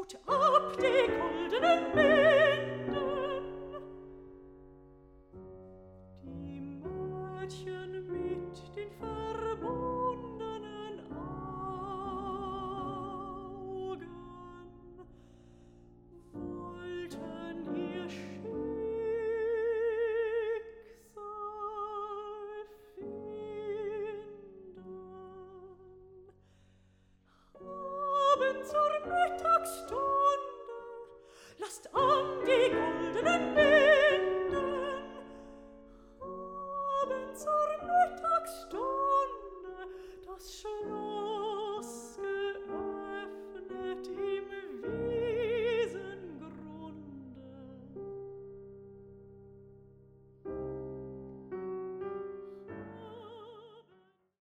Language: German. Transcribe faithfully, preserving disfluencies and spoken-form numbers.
tut ab die goldenen Binden. Die Mädchen mit den verbundenen Augen wollten ihr Schicksal finden. Abend zur Mittagsstunde